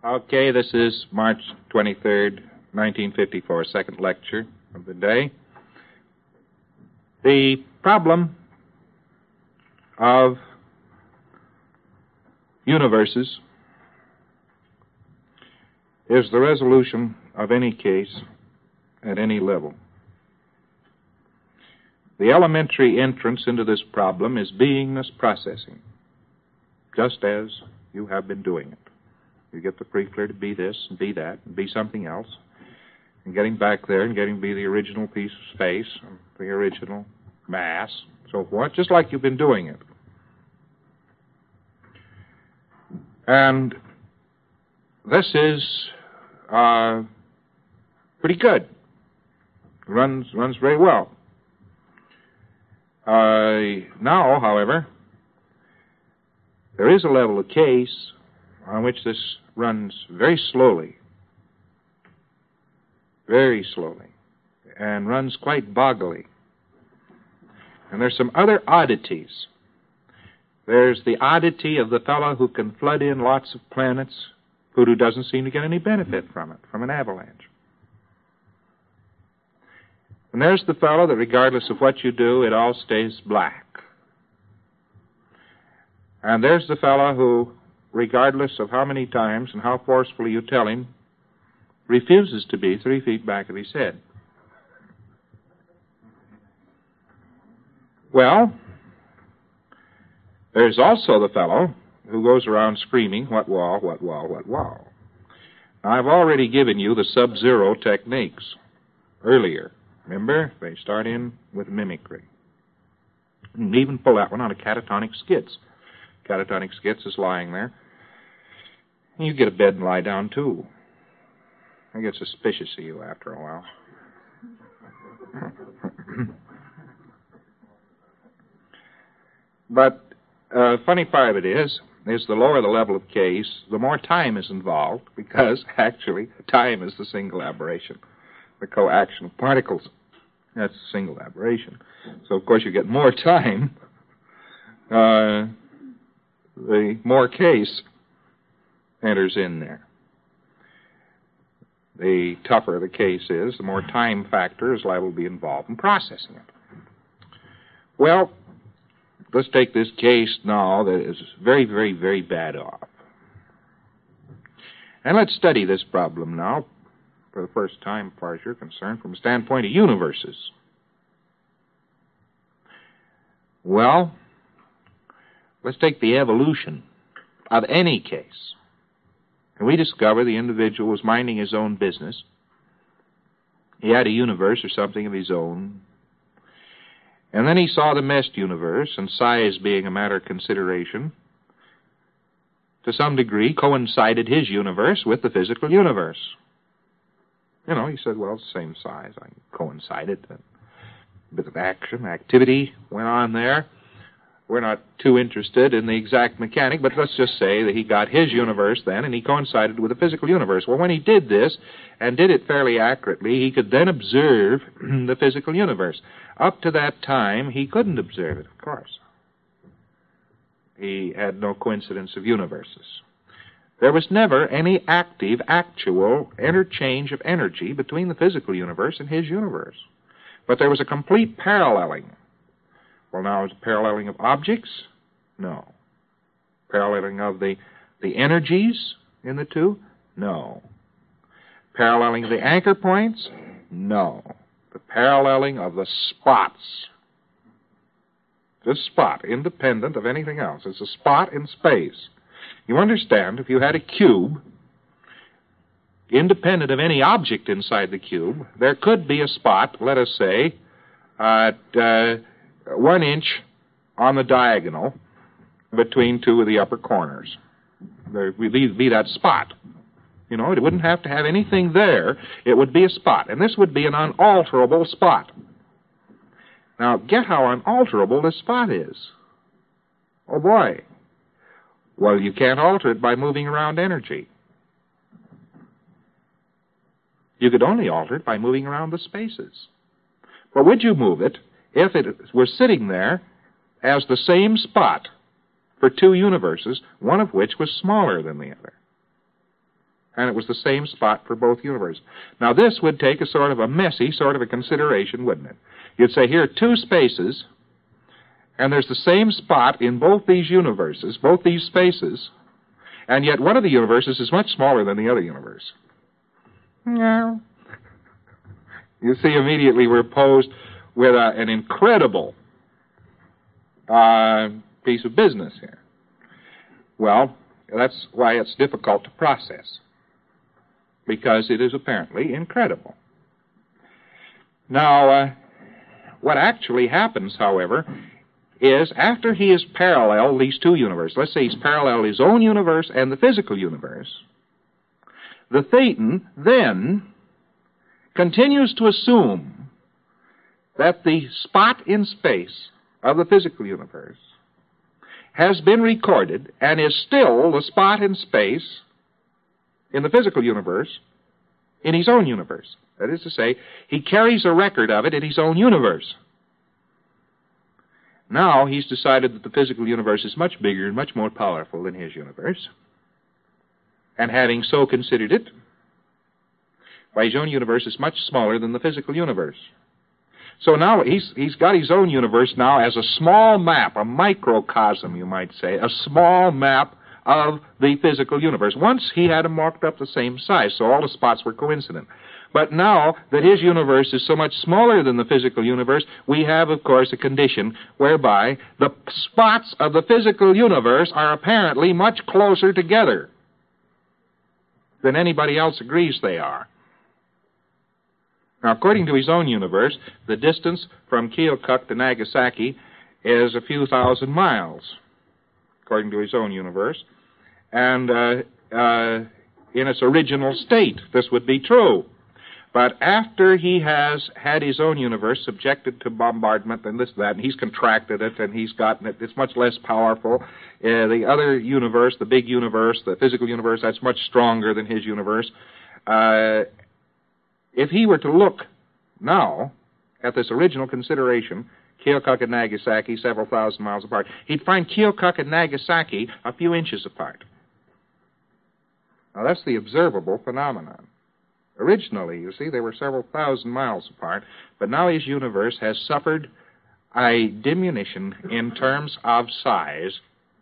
Okay, this is March 23rd, 1954, second lecture of the day. The problem of universes is the resolution of any case at any level. The elementary entrance into this problem is beingness processing, just as you have been doing it. You get the pre-clear to be this and be that and be something else, and getting back there and getting to be the original piece of space, and the original mass, so forth, just like you've been doing it. And this is pretty good. Runs very well. Now, however, there is a level of case on which this runs very slowly, and runs quite boggily. And there's some other oddities. There's the oddity of the fellow who can flood in lots of planets, who doesn't seem to get any benefit from it, from an avalanche. And there's the fellow that regardless of what you do, it all stays black. And there's the fellow who, regardless of how many times and how forcefully you tell him, refuses to be 3 feet back of his head. Well, there's also the fellow who goes around screaming, what wall, what wall, what wall. Now, I've already given you the sub-zero techniques earlier. Remember, they start in with mimicry. You can even pull that one out of catatonic skits. Catatonic skits is lying there. And you get a bed and lie down, too. I get suspicious of you after a while. But funny part of it is the lower the level of case, the more time is involved, because actually time is the single aberration. The coaction of particles, that's a single aberration. So, of course, you get more time, the more case enters in there. The tougher the case is, the more time factor is liable to be involved in processing it. Well, let's take this case now that is very, very, very bad off. And let's study this problem now, for the first time, as far as you're concerned, from the standpoint of universes. Well, let's take the evolution of any case. And we discover the individual was minding his own business. He had a universe or something of his own. And then he saw the meshed universe, and size being a matter of consideration, to some degree coincided his universe with the physical universe. You know, he said, well, it's the same size. I coincided. A bit of action, activity went on there. We're not too interested in the exact mechanic, but let's just say that he got his universe then, and he coincided with the physical universe. Well, when he did this, and did it fairly accurately, he could then observe the physical universe. Up to that time, he couldn't observe it, of course. He had no coincidence of universes. There was never any active, actual interchange of energy between the physical universe and his universe. But there was a complete paralleling. Well, now, is it paralleling of objects? No. Paralleling of the energies in the two? No. Paralleling of the anchor points? No. The paralleling of the spots. This spot, independent of anything else. It's a spot in space. You understand, if you had a cube, independent of any object inside the cube, there could be a spot, let us say, at 1 inch on the diagonal between two of the upper corners. There would be that spot. You know, it wouldn't have to have anything there. It would be a spot. And this would be an unalterable spot. Now, get how unalterable this spot is. Oh, boy. Well, you can't alter it by moving around energy. You could only alter it by moving around the spaces. But would you move it if it were sitting there as the same spot for two universes, one of which was smaller than the other? And it was the same spot for both universes. Now, this would take a sort of a messy sort of a consideration, wouldn't it? You'd say, here are two spaces, and there's the same spot in both these universes, both these spaces, and yet one of the universes is much smaller than the other universe. No. You see, immediately we're posed with an incredible piece of business here. Well, that's why it's difficult to process, because it is apparently incredible. Now, what actually happens, however, is after he has paralleled these two universes, let's say he's paralleled his own universe and the physical universe, the Thetan then continues to assume that the spot in space of the physical universe has been recorded and is still the spot in space in the physical universe in his own universe. That is to say, he carries a record of it in his own universe. Now he's decided that the physical universe is much bigger and much more powerful than his universe. And having so considered it, why, his own universe is much smaller than the physical universe. So now he's got his own universe now as a small map, a microcosm, you might say, a small map of the physical universe. Once he had them marked up the same size, so all the spots were coincident. But now that his universe is so much smaller than the physical universe, we have, of course, a condition whereby the spots of the physical universe are apparently much closer together than anybody else agrees they are. Now, according to his own universe, the distance from Keokuk to Nagasaki is a few thousand miles, according to his own universe. And in its original state, this would be true. But after he has had his own universe subjected to bombardment and this, that, and he's contracted it and he's gotten it, it's much less powerful. The other universe, the big universe, the physical universe, that's much stronger than his universe. If he were to look now at this original consideration, Keokuk and Nagasaki, several thousand miles apart, he'd find Keokuk and Nagasaki a few inches apart. Now, that's the observable phenomenon. Originally, you see, they were several thousand miles apart, but now his universe has suffered a diminution in terms of size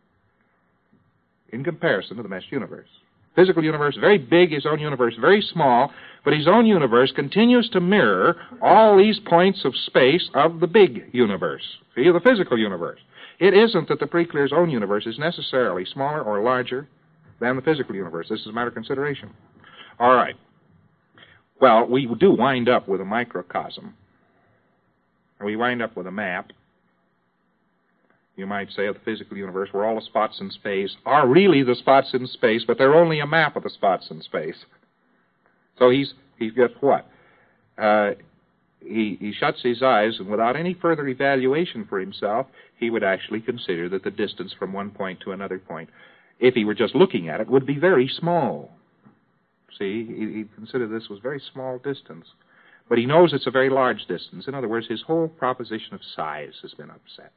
in comparison to the mesh universe. Physical universe, very big, his own universe, very small, but his own universe continues to mirror all these points of space of the big universe, see, the physical universe. It isn't that the Preclear's own universe is necessarily smaller or larger than the physical universe. This is a matter of consideration. All right. Well, we do wind up with a microcosm. We wind up with a map, you might say, of the physical universe, where all the spots in space are really the spots in space, but they're only a map of the spots in space. So he's got what? He shuts his eyes, and without any further evaluation for himself, he would actually consider that the distance from one point to another point, if he were just looking at it, would be very small. See, he'd consider this was a very small distance. But he knows it's a very large distance. In other words, his whole proposition of size has been upset.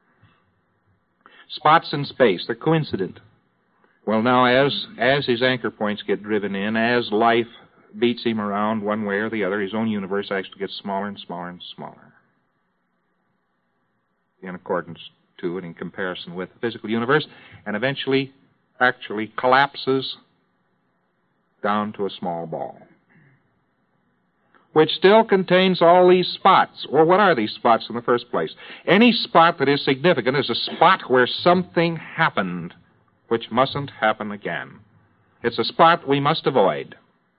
Spots in space, they're coincident. Well, now, as his anchor points get driven in, as life beats him around one way or the other, his own universe actually gets smaller and smaller and smaller in accordance to and in comparison with the physical universe, and eventually actually collapses down to a small ball, which still contains all these spots. Well, what are these spots in the first place? Any spot that is significant is a spot where something happened which mustn't happen again. It's a spot we must avoid.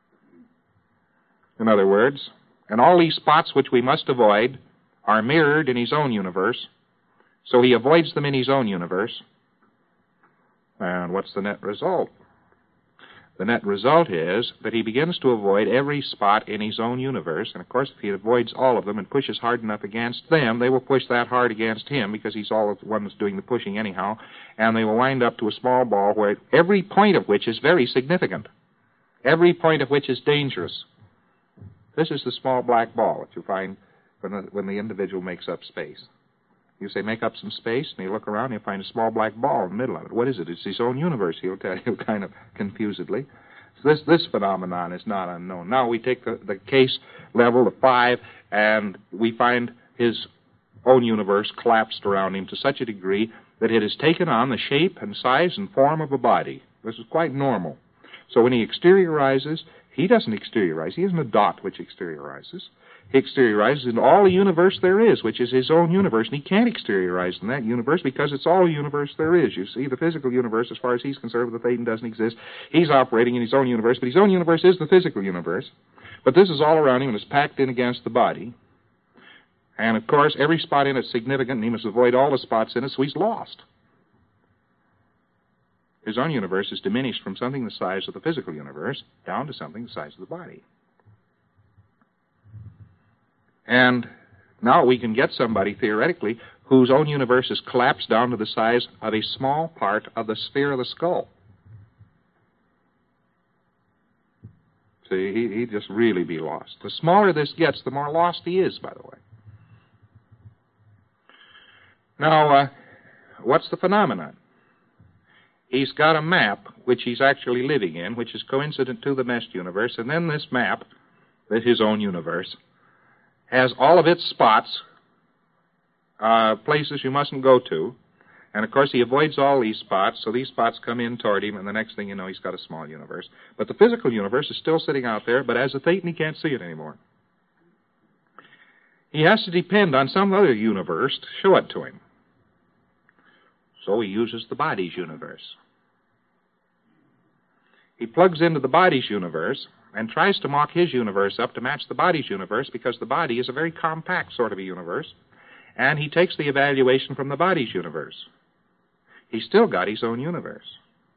In other words, and all these spots which we must avoid are mirrored in his own universe, so he avoids them in his own universe. And what's the net result? The net result is that he begins to avoid every spot in his own universe, and of course if he avoids all of them and pushes hard enough against them, they will push that hard against him because he's all the one that's doing the pushing anyhow, and they will wind up to a small ball where every point of which is very significant, every point of which is dangerous. This is the small black ball that you find when the individual makes up space. You say, make up some space, and you look around, and you find a small black ball in the middle of it. What is it? It's his own universe, he'll tell you kind of confusedly. This phenomenon is not unknown. Now we take the case level of 5, and we find his own universe collapsed around him to such a degree that it has taken on the shape and size and form of a body. This is quite normal. So when he exteriorizes, he doesn't exteriorize. He isn't a dot which exteriorizes. He exteriorizes in all the universe there is, which is his own universe, and he can't exteriorize in that universe because it's all the universe there is. You see, the physical universe, as far as he's concerned, the Thetan doesn't exist. He's operating in his own universe, but his own universe is the physical universe. But this is all around him and is packed in against the body. And, of course, every spot in it is significant, and he must avoid all the spots in it, so he's lost. His own universe is diminished from something the size of the physical universe down to something the size of the body. And now we can get somebody, theoretically, whose own universe is collapsed down to the size of a small part of the sphere of the skull. See, he'd just really be lost. The smaller this gets, the more lost he is, by the way. Now, what's the phenomenon? He's got a map which he's actually living in, which is coincident to the meshed universe, and then this map, his own universe, has all of its spots, places you mustn't go to, and of course he avoids all these spots, so these spots come in toward him, and the next thing you know, he's got a small universe. But the physical universe is still sitting out there, but as a Thetan, he can't see it anymore. He has to depend on some other universe to show it to him. So he uses the body's universe. He plugs into the body's universe and tries to mock his universe up to match the body's universe, because the body is a very compact sort of a universe, and he takes the evaluation from the body's universe. He's still got his own universe.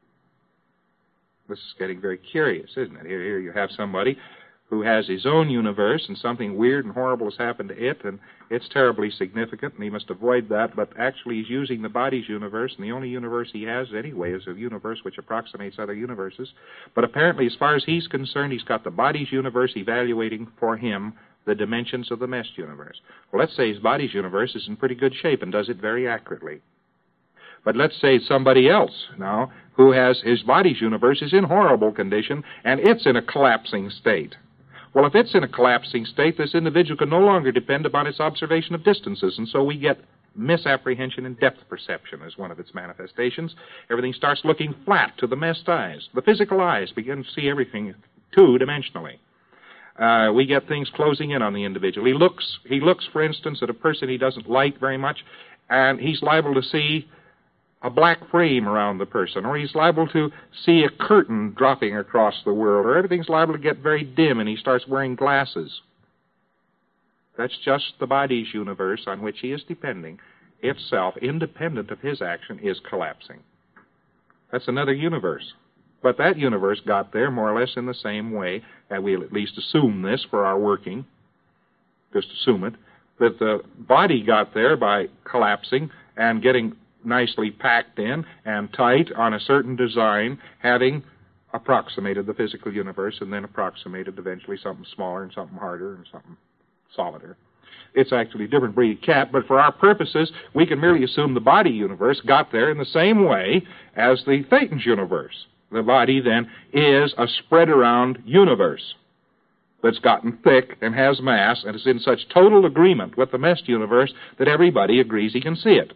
This is getting very curious, isn't it? Here you have somebody who has his own universe, and something weird and horrible has happened to it, and it's terribly significant, and he must avoid that, but actually he's using the body's universe, and the only universe he has anyway is a universe which approximates other universes. But apparently, as far as he's concerned, he's got the body's universe evaluating for him the dimensions of the meshed universe. Well, let's say his body's universe is in pretty good shape and does it very accurately. But let's say somebody else now who has his body's universe is in horrible condition, and it's in a collapsing state. Well, if it's in a collapsing state, this individual can no longer depend upon its observation of distances, and so we get misapprehension in depth perception as one of its manifestations. Everything starts looking flat to the meshed eyes. The physical eyes begin to see everything two-dimensionally. We get things closing in on the individual. He looks, for instance, at a person he doesn't like very much, and he's liable to see a black frame around the person, or he's liable to see a curtain dropping across the world, or everything's liable to get very dim and he starts wearing glasses. That's just the body's universe on which he is depending. Itself, independent of his action, is collapsing. That's another universe. But that universe got there more or less in the same way, and we'll at least assume this for our working, just assume it, that the body got there by collapsing and getting nicely packed in and tight on a certain design, having approximated the physical universe and then approximated eventually something smaller and something harder and something solider. It's actually a different breed of cat, but for our purposes, we can merely assume the body universe got there in the same way as the Thetan's universe. The body, then, is a spread-around universe that's gotten thick and has mass and is in such total agreement with the meshed universe that everybody agrees he can see it.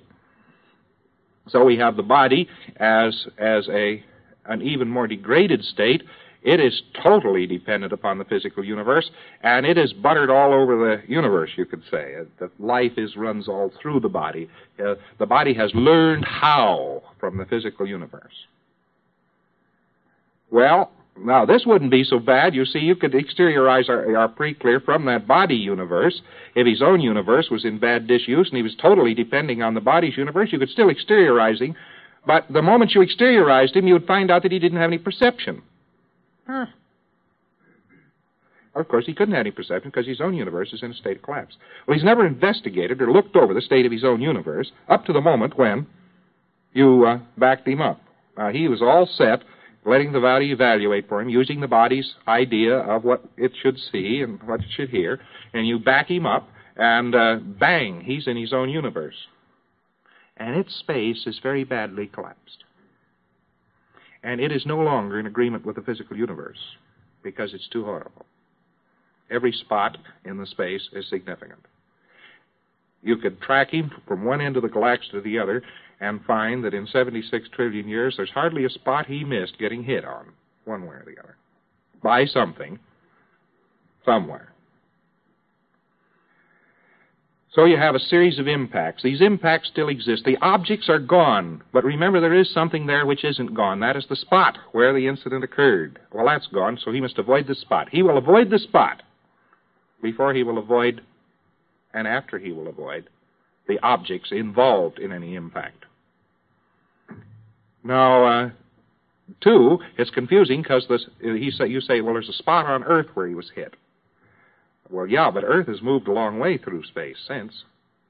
So we have the body as an even more degraded state. It is totally dependent upon the physical universe, and it is buttered all over the universe, you could say. The life runs all through the body. The body has learned how from the physical universe. Well, now this wouldn't be so bad. You see, you could exteriorize our pre-clear from that body universe. If his own universe was in bad disuse and he was totally depending on the body's universe, you could still exteriorize him. But the moment you exteriorized him, you would find out that he didn't have any perception. Of course, he couldn't have any perception because his own universe is in a state of collapse. Well, he's never investigated or looked over the state of his own universe up to the moment when you backed him up. He was all set, letting the body evaluate for him, using the body's idea of what it should see and what it should hear, and you back him up, and bang, he's in his own universe. And its space is very badly collapsed. and it is no longer in agreement with the physical universe because it's too horrible. Every spot in the space is significant. You could track him from one end of the galaxy to the other and find that in 76 trillion years, there's hardly a spot he missed getting hit on, one way or the other, by something, somewhere. So you have a series of impacts. These impacts still exist. The objects are gone, but remember there is something there which isn't gone. That is the spot where the incident occurred. Well, that's gone, so he must avoid the spot. He will avoid the spot before he will avoid, and after he will avoid, the objects involved in any impact. Now, two, it's confusing because you say, well, there's a spot on Earth where he was hit. Well, yeah, but Earth has moved a long way through space since.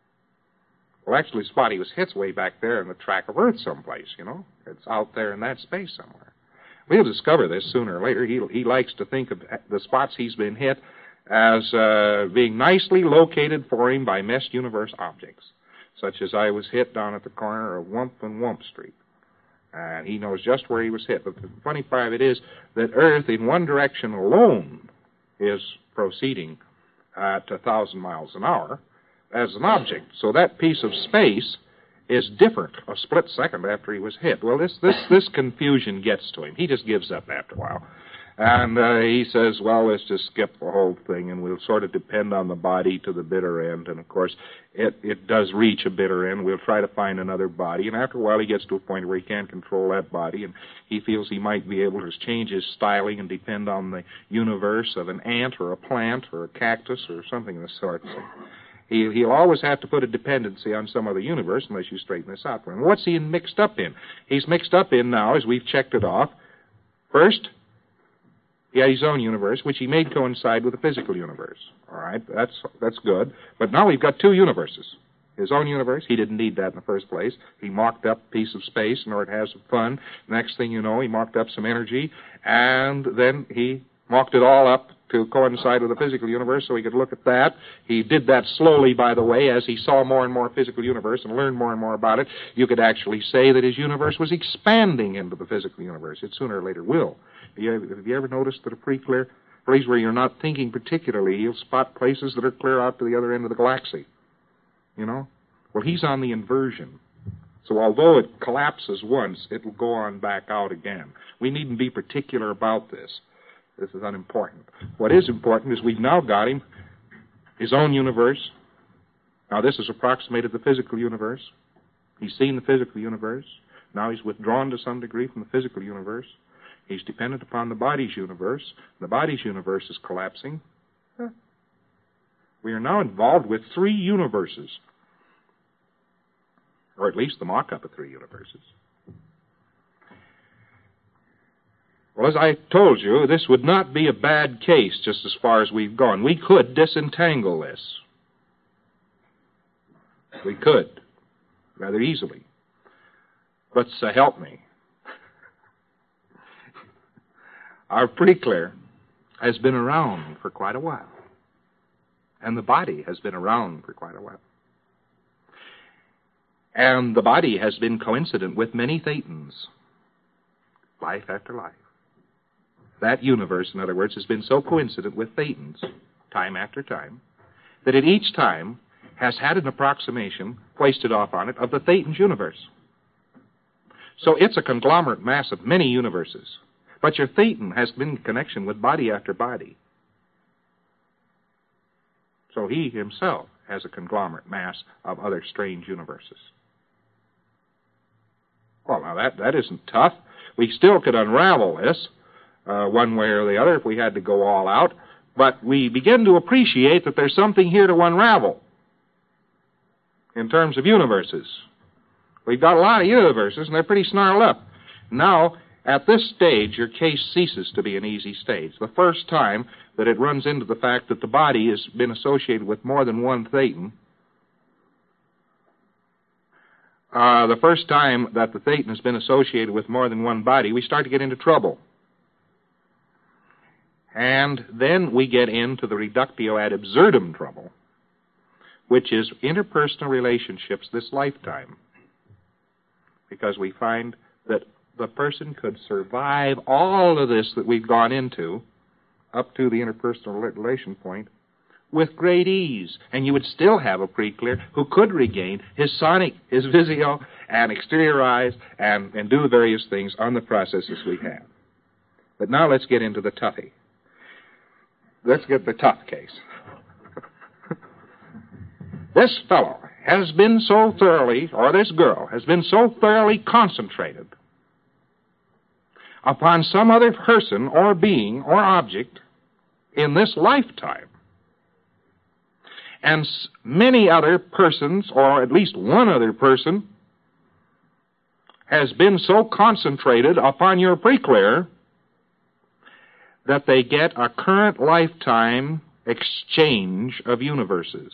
Well, actually, the spot he was hit's way back there in the track of Earth someplace, you know. It's out there in that space somewhere. We'll discover this sooner or later. He likes to think of the spots he's been hit as being nicely located for him by meshed universe objects, such as I was hit down at the corner of Wump and Wump Street. And he knows just where he was hit. But the funny part of it is that Earth, in one direction alone, is proceeding at 1,000 miles an hour as an object. So that piece of space is different a split second after he was hit. Well, this confusion gets to him. He just gives up after a while. And he says, well, let's just skip the whole thing, and we'll sort of depend on the body to the bitter end. And, of course, it does reach a bitter end. We'll try to find another body. And after a while, he gets to a point where he can't control that body, and he feels he might be able to change his styling and depend on the universe of an ant or a plant or a cactus or something of the sort. So he'll always have to put a dependency on some other universe unless you straighten this out for him. What's he mixed up in? He's mixed up in now, as we've checked it off. First, he had his own universe, which he made coincide with the physical universe. All right, that's good. But now we've got two universes. His own universe, he didn't need that in the first place. He mocked up a piece of space in order to have some fun. Next thing you know, he mocked up some energy, and then he mocked it all up to coincide with the physical universe so he could look at that. He did that slowly, by the way, as he saw more and more physical universe and learned more and more about it. You could actually say that his universe was expanding into the physical universe. It sooner or later will. Have you ever noticed that a pretty clear place where you're not thinking particularly, you'll spot places that are clear out to the other end of the galaxy? You know? Well, he's on the inversion. So although it collapses once, it'll go on back out again. We needn't be particular about this. This is unimportant. What is important is we've now got him, his own universe. Now this has approximated the physical universe. He's seen the physical universe. Now he's withdrawn to some degree from the physical universe. He's dependent upon the body's universe. The body's universe is collapsing. We are now involved with three universes, or at least the mock-up of three universes. Well, as I told you, this would not be a bad case just as far as we've gone. We could disentangle this. We could, rather easily. But so help me. Our Preclear has been around for quite a while. And the body has been around for quite a while. And the body has been coincident with many thetans, life after life. That universe, in other words, has been so coincident with thetans, time after time, that at each time has had an approximation, foisted off on it, of the thetans universe. So it's a conglomerate mass of many universes. But your thetan has been in connection with body after body. So he himself has a conglomerate mass of other strange universes. Well, now that isn't tough. We still could unravel this one way or the other if we had to go all out, but we begin to appreciate that there's something here to unravel in terms of universes. We've got a lot of universes, and they're pretty snarled up. Now, at this stage, your case ceases to be an easy stage. The first time that it runs into the fact that the body has been associated with more than one thetan, the first time that the thetan has been associated with more than one body, we start to get into trouble. And then we get into the reductio ad absurdum trouble, which is interpersonal relationships this lifetime. Because we find that the person could survive all of this that we've gone into, up to the interpersonal relation point, with great ease. And you would still have a pre-clear who could regain his sonic, his visio, and exteriorize and do the various things on the processes we have. But now let's get into the toughie. Let's get the tough case. This fellow has been so thoroughly, or this girl has been so thoroughly concentrated upon some other person or being or object in this lifetime. And many other persons, or at least one other person, has been so concentrated upon your pre-clear that they get a current lifetime exchange of universes.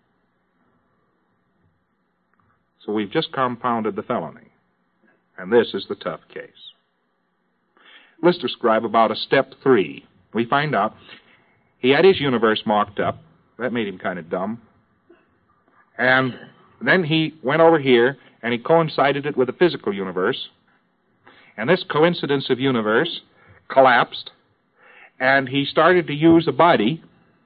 So we've just compounded the felony. And this is the tough case. Let's describe about a step 3. We find out he had his universe mocked up. That made him kind of dumb. And then he went over here and he coincided it with the physical universe. And this coincidence of universe collapsed. And he started to use a body.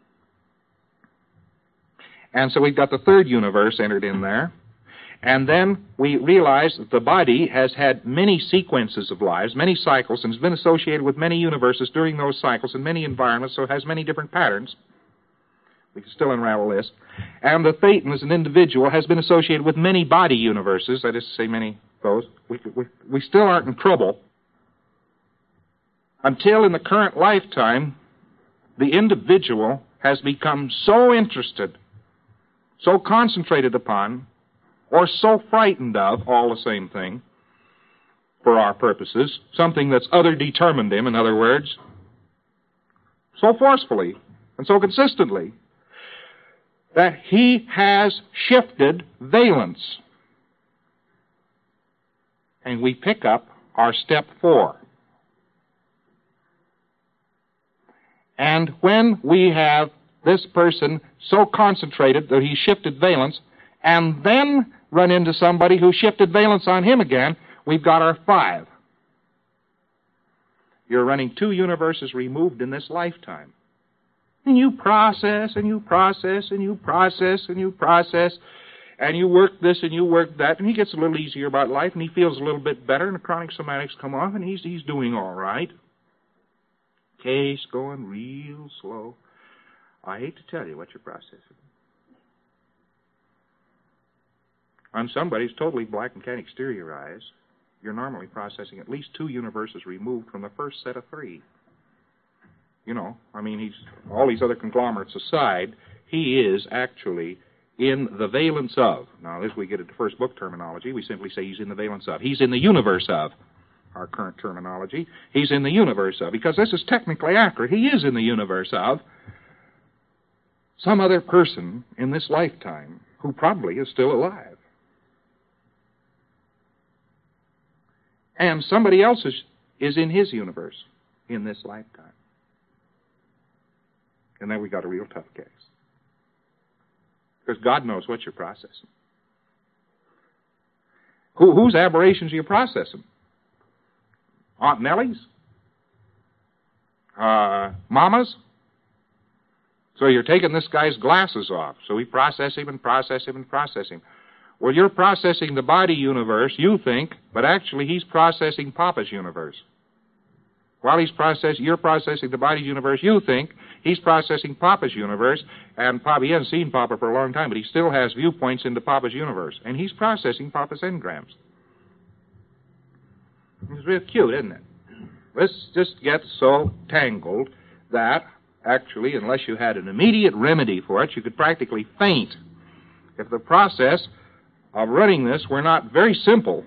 And so we've got the third universe entered in there. And then we realize that the body has had many sequences of lives, many cycles, and has been associated with many universes during those cycles and many environments, so it has many different patterns. We can still unravel this. And the Thetan as an individual has been associated with many body universes, that is to say many of those. We still aren't in trouble until in the current lifetime the individual has become so interested, so concentrated upon, or so frightened of, all the same thing, for our purposes, something that's other determined him, in other words, so forcefully and so consistently, that he has shifted valence. And we pick up our step 4. And when we have this person so concentrated that he shifted valence, and then run into somebody who shifted valence on him again, we've got our 5. You're running 2 universes removed in this lifetime. And you process, and you process, and you process, and you process, and you work this and you work that, and he gets a little easier about life, and he feels a little bit better, and the chronic somatics come off, and he's doing all right. Case going real slow. I hate to tell you what you're processing. On somebody who's totally black and can't exteriorize, you're normally processing at least 2 universes removed from the first set of 3. You know, I mean, he's all these other conglomerates aside, he is actually in the valence of. Now, as we get into first book terminology, we simply say he's in the valence of. He's in the universe of. Our current terminology, he's in the universe of, because this is technically accurate. He is in the universe of some other person in this lifetime who probably is still alive. And somebody else is in his universe in this lifetime. And then we got a real tough case. Because God knows what you're processing. Whose aberrations are you processing? Aunt Nellie's? Mama's? So you're taking this guy's glasses off. So we process him and process him and process him. Well, you're processing the body universe, you think, but actually he's processing Papa's universe. While you're processing the body universe, you think, he's processing Papa's universe, and Papa, he hasn't seen Papa for a long time, but he still has viewpoints into Papa's universe, and he's processing Papa's engrams. It's real cute, isn't it? This just gets so tangled that, actually, unless you had an immediate remedy for it, you could practically faint. If the process of running this were not very simple,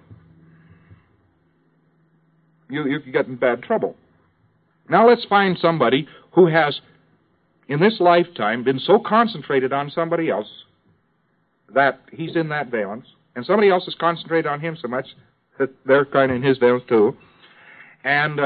you could get in bad trouble. Now let's find somebody who has, in this lifetime, been so concentrated on somebody else that he's in that valence, and somebody else is concentrated on him so much that they're kind of in his valence too. And,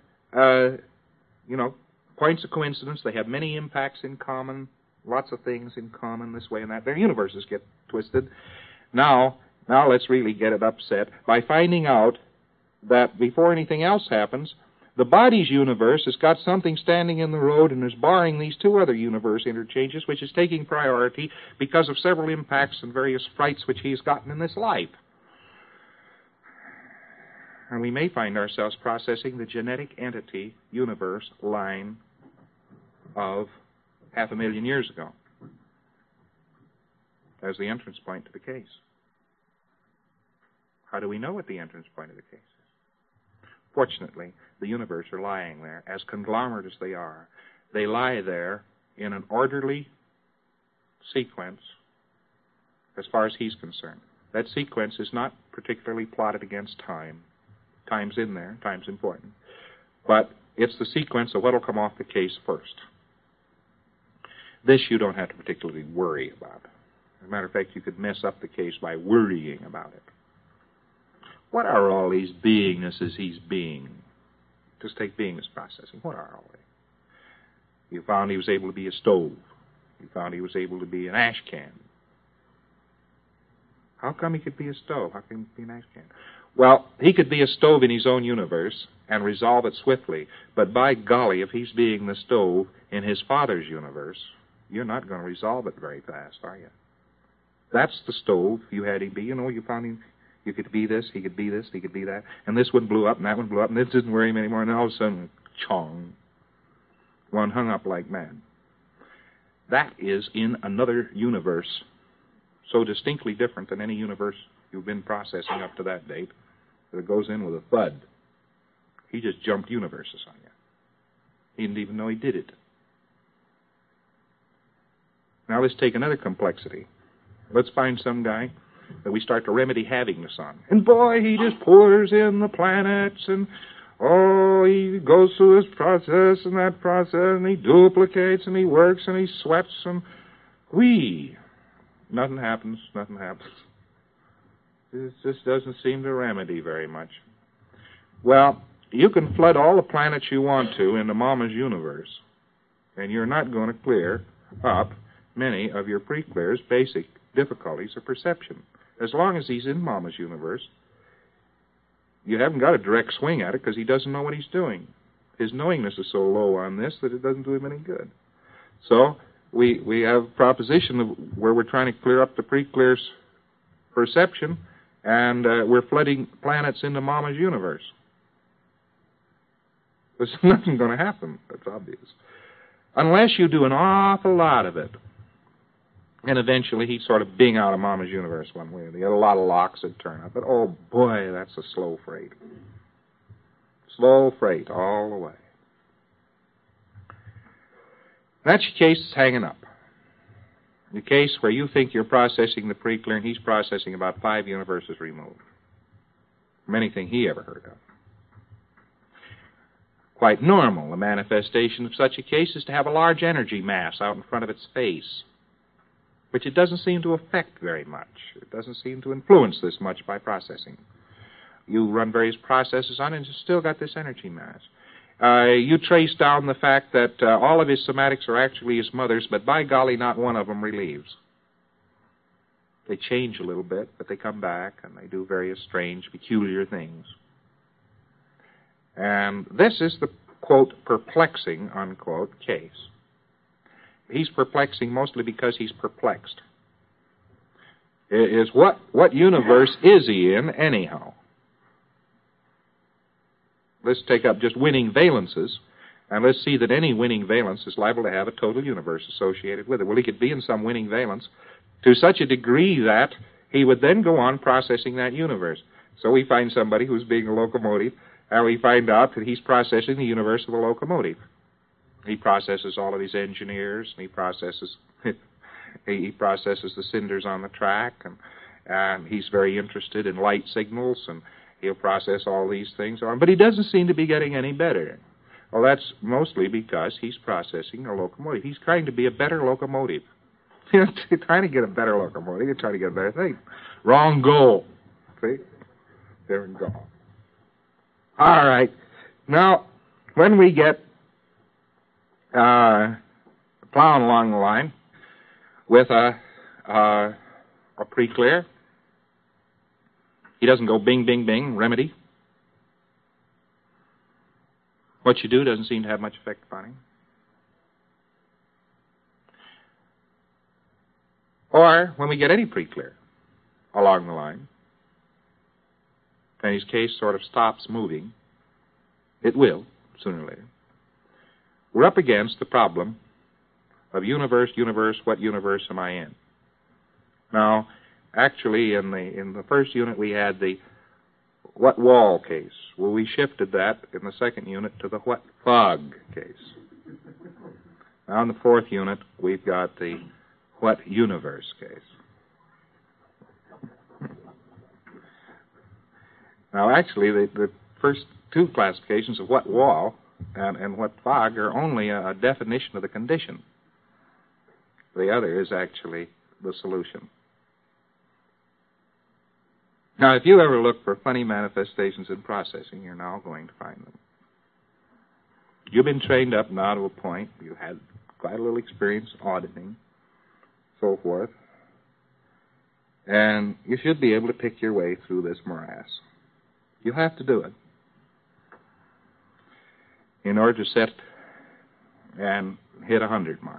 points of coincidence, they have many impacts in common, lots of things in common this way and that. Their universes get twisted. Now let's really get it upset by finding out that before anything else happens, the body's universe has got something standing in the road and is barring these two other universe interchanges, which is taking priority because of several impacts and various frights which he has gotten in this life. And we may find ourselves processing the genetic entity universe line of 500,000 years ago as the entrance point to the case. How do we know what the entrance point of the case is? Fortunately, the universe are lying there, as conglomerate as they are. They lie there in an orderly sequence as far as he's concerned. That sequence is not particularly plotted against time. Time's in there, time's important. But it's the sequence of what will come off the case first. This you don't have to particularly worry about. As a matter of fact, you could mess up the case by worrying about it. What are all these beingnesses he's being? Just take beingness processing. What are all they? You found he was able to be a stove. You found he was able to be an ash can. How come he could be a stove? How can he be an ash can? Well, he could be a stove in his own universe and resolve it swiftly. But by golly, if he's being the stove in his father's universe, you're not going to resolve it very fast, are you? That's the stove you had him be. You know, you found him. You could be this, he could be this, he could be that. And this one blew up, and that one blew up, and this didn't worry him anymore. And all of a sudden, chong, one hung up like mad. That is in another universe, so distinctly different than any universe you've been processing up to that date, that it goes in with a thud. He just jumped universes on you. He didn't even know he did it. Now let's take another complexity. Let's find some guy that we start to remedy havingness on. And boy, he just pours in the planets, and he goes through this process and that process, and he duplicates, and he works, and he sweats, and nothing happens. It just doesn't seem to remedy very much. Well, you can flood all the planets you want to into Mama's universe, and you're not going to clear up many of your pre-clear's basic difficulties of perception. As long as he's in Mama's universe, you haven't got a direct swing at it because he doesn't know what he's doing. His knowingness is so low on this that it doesn't do him any good. So we have a proposition where we're trying to clear up the pre-clear's perception, and we're flooding planets into Mama's universe. There's nothing going to happen. That's obvious. Unless you do an awful lot of it. And eventually he'd sort of bing out of Mama's universe one way or the other. A lot of locks would turn up. But, oh, boy, that's a slow freight. Slow freight all the way. That's your case hanging up. The case where you think you're processing the pre-clear and he's processing about 5 universes removed from anything he ever heard of. Quite normal. The manifestation of such a case is to have a large energy mass out in front of its face, which it doesn't seem to affect very much. It doesn't seem to influence this much by processing. You run various processes on it, and you've still got this energy mass. You trace down the fact that all of his somatics are actually his mother's, but by golly, not one of them relieves. They change a little bit, but they come back, and they do various strange, peculiar things. And this is the, quote, perplexing, unquote, case. He's perplexing mostly because he's perplexed. Is what universe is he in, anyhow? Let's take up just winning valences, and let's see that any winning valence is liable to have a total universe associated with it. Well, he could be in some winning valence to such a degree that he would then go on processing that universe. So we find somebody who's being a locomotive, and we find out that he's processing the universe of a locomotive. He processes all of his engineers, and he processes the cinders on the track, and he's very interested in light signals, and he'll process all these things on. But he doesn't seem to be getting any better. Well, that's mostly because he's processing a locomotive. He's trying to be a better locomotive. You're trying to get a better locomotive. You're trying to get a better thing. Wrong goal. See? Different goal. All right. Now, when we get plowing along the line with a pre-clear, he doesn't go bing, bing, bing, remedy. What you do doesn't seem to have much effect upon him. Or when we get any pre-clear along the line, and his case sort of stops moving, it will, sooner or later, we're up against the problem of universe, what universe am I in? Now, actually, in the first unit we had the what wall case. Well, we shifted that in the second unit to the what fog case. Now, in the fourth unit, we've got the what universe case. Now, actually, the first two classifications of what wall and what fog are only a definition of the condition. The other is actually the solution. Now, if you ever look for funny manifestations in processing, you're now going to find them. You've been trained up now to a point. You've had quite a little experience auditing, so forth. And you should be able to pick your way through this morass. You have to do it in order to set and hit 100 mark.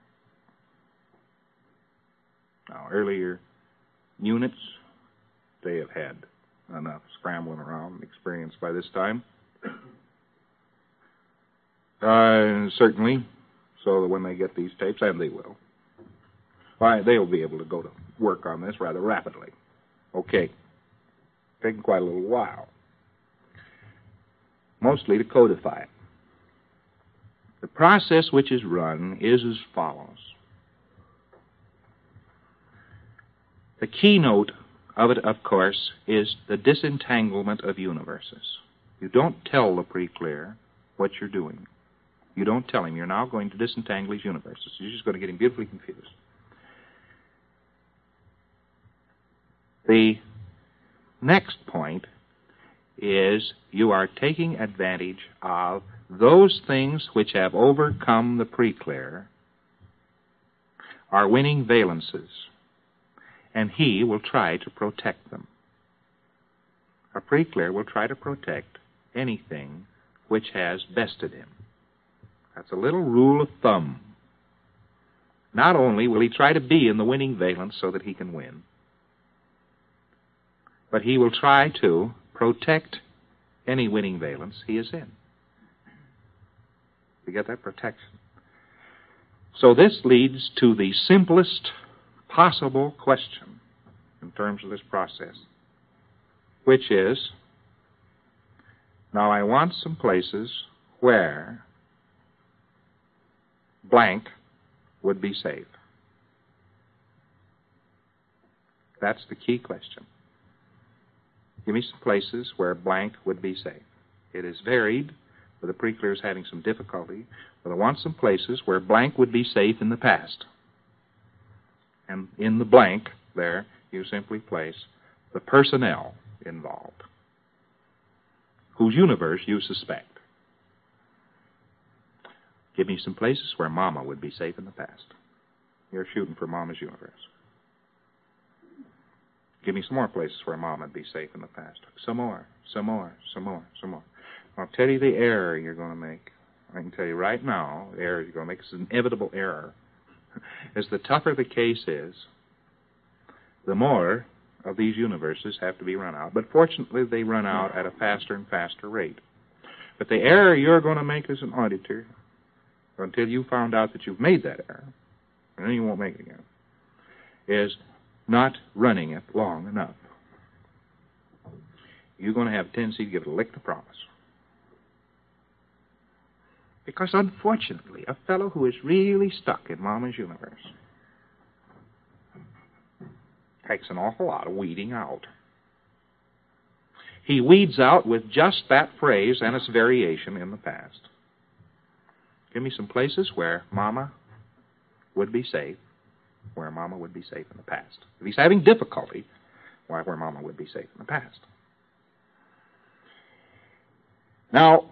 Now, earlier units, they have had enough scrambling around experience by this time. Certainly, so that when they get these tapes, and they will, they'll be able to go to work on this rather rapidly. Okay. Taking quite a little while. Mostly to codify it. The process which is run is as follows. The keynote of it, of course, is the disentanglement of universes. You don't tell the pre-clear what you're doing. You don't tell him you're now going to disentangle his universes. You're just going to get him beautifully confused. The next point is you are taking advantage of those things which have overcome the pre-clear are winning valences, and he will try to protect them. A pre-clear will try to protect anything which has bested him. That's a little rule of thumb. Not only will he try to be in the winning valence so that he can win, but he will try to protect any winning valence he is in. You get that? Protection. So this leads to the simplest possible question in terms of this process, which is, now I want some places where blank would be safe. That's the key question. Give me some places where blank would be safe. It is varied, with the pre-clears having some difficulty, but I want some places where blank would be safe in the past. And in the blank there, you simply place the personnel involved, whose universe you suspect. Give me some places where Mama would be safe in the past. You're shooting for Mama's universe. Give me some more places where Mama would be safe in the past. Some more. I'll tell you the error you're going to make. I can tell you right now, the error you're going to make is an inevitable error. As the tougher the case is, the more of these universes have to be run out. But fortunately, they run out at a faster and faster rate. But the error you're going to make as an auditor, until you found out that you've made that error, and then you won't make it again, is not running it long enough. You're going to have a tendency to give it a lick to promise. Because unfortunately, a fellow who is really stuck in Mama's universe takes an awful lot of weeding out. He weeds out with just that phrase and its variation in the past. Give me some places where Mama would be safe, where Mama would be safe in the past. If he's having difficulty, why, where Mama would be safe in the past. Now,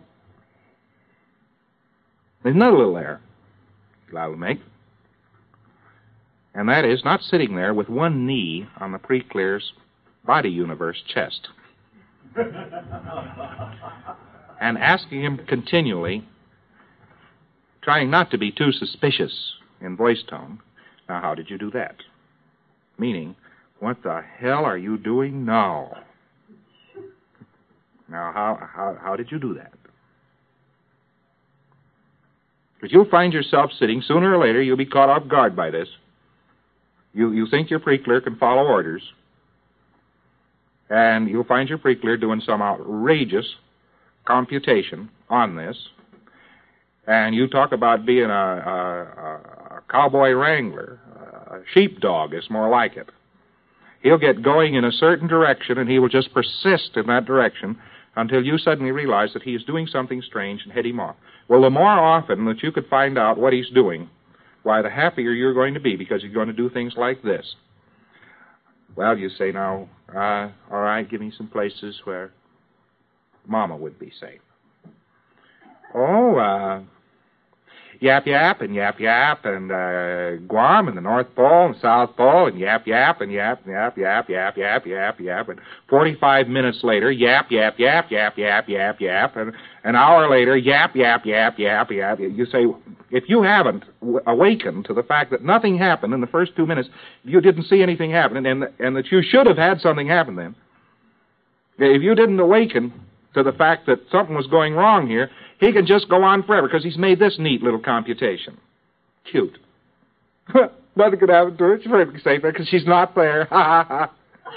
there's another little error you're allowed to make, and that is not sitting there with one knee on the pre-clear's body universe chest. and asking him continually, trying not to be too suspicious in voice tone, now, how did you do that? Meaning, what the hell are you doing now? Now, how did you do that? Because you'll find yourself sitting, sooner or later, you'll be caught off guard by this. You think your pre-clear can follow orders, and you'll find your pre-clear doing some outrageous computation on this, and you talk about being a cowboy wrangler. A sheepdog is more like it. He'll get going in a certain direction, and he will just persist in that direction until you suddenly realize that he is doing something strange and head him off. Well, the more often that you could find out what he's doing, why, the happier you're going to be, because he's going to do things like this. Well, you say, now, all right, give me some places where Mama would be safe. Oh, Yap Yap and Yap Yap and Guam and the North Pole and South Pole and Yap Yap and Yap Yap Yap Yap Yap Yap Yap and 45 minutes later Yap Yap Yap Yap Yap Yap Yap and an hour later Yap Yap Yap Yap Yap. You say, if you haven't awakened to the fact that nothing happened in the first 2 minutes, you didn't see anything happen, and that you should have had something happen then. If you didn't awaken to the fact that something was going wrong here, he can just go on forever because he's made this neat little computation. Cute. Nothing could happen to her. She's perfectly safe because she's not there. Ha, ha, ha.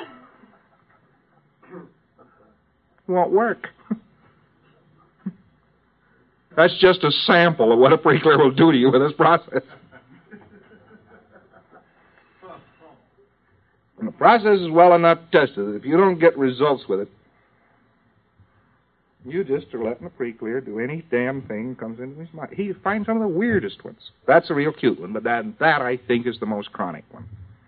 Won't work. That's just a sample of what a pre-clear will do to you with this process. And the process is well enough tested. If you don't get results with it, you just are letting the pre-clear do any damn thing comes into his mind. He finds some of the weirdest ones. That's a real cute one, but that I think is the most chronic one.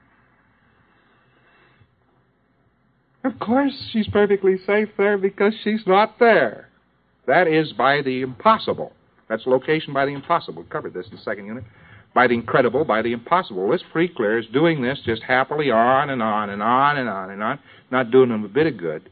Of course, she's perfectly safe there because she's not there. That is by the impossible. That's location by the impossible. We covered this in the second unit. By the incredible, by the impossible. This pre-clear is doing this just happily on and on and on and on and on, not doing them a bit of good.